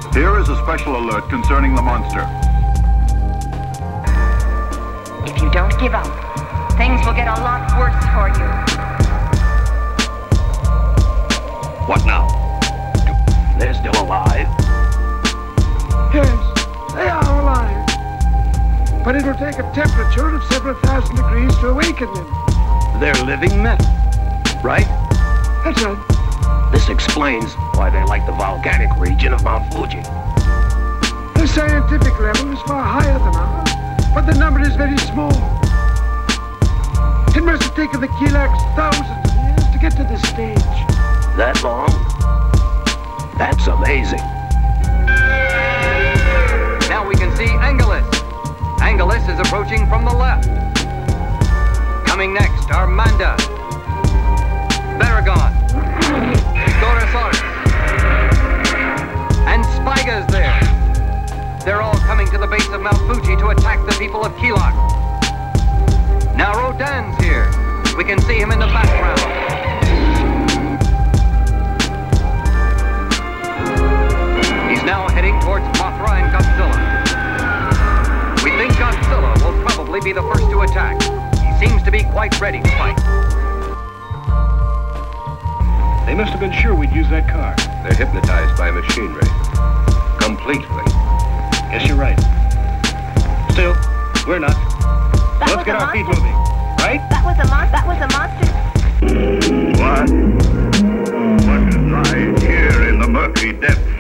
Here is a special alert concerning the monster. If you don't give up, things will get a lot worse for you. What now? They're still alive? Yes, they are alive. But it'll take a temperature of several thousand degrees to awaken them. They're living metal, right? That's right. This explains why they like the volcanic region of Mount Fuji. The scientific level is far higher than ours, but the number is very small. It must have taken the Kilaks thousands of years to get to this stage. That long? That's amazing. Now we can see Angelus. Angelus is approaching from the left. Coming next are Manda, Baragon, Gorosaurus, and Spiga's there. They're all coming to the base of Mount Fuji to attack the people of Kilak. Now Rodan's here. We can see him in the background. He's now heading towards Mothra and Godzilla. We think Godzilla will probably be the first to attack. He seems to be quite ready to fight. They must have been sure we'd use that car. They're hypnotized by machinery. Completely. Guess you're right. Still, we're not. Let's get our feet moving, right? That was a monster. What lies here in the murky depths